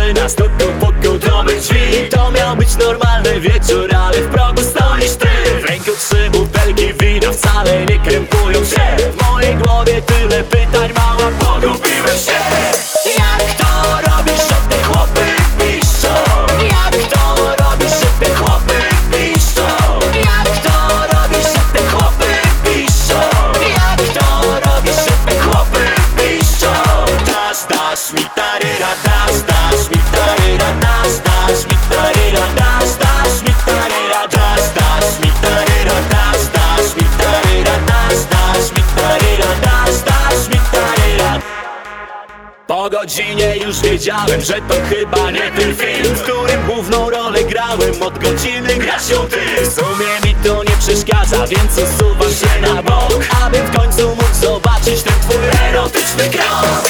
dziewczyna stuku puku do mych drzwi. To miał być normalny wieczór, ale w progu stoisz ty. W ręku 3 butelki wina wcale nie krępują się. W mojej głowie tyle pytań, mała, pogubiłem się. Jak to robisz, że te chłopy piszczą? Jak to robisz, że te chłopy piszczą? Jak to robisz, że te chłopy piszczą? Jak to robisz, że te chłopy piszczą? Dasz mi taryra, dasz mi taryra, dasz mi taryra, dasz mi taryra, dasz mi taryra, dasz mi taryra, dasz mi taryra, dasz mi taryra. Po godzinie już wiedziałem, że to chyba nie ten film, w którym główną rolę grałem. Od godziny grasz ją ty. W sumie mi to nie przeszkadza, więc usuwam się na bok, abym w końcu mógł zobaczyć ten twój erotyczny krok.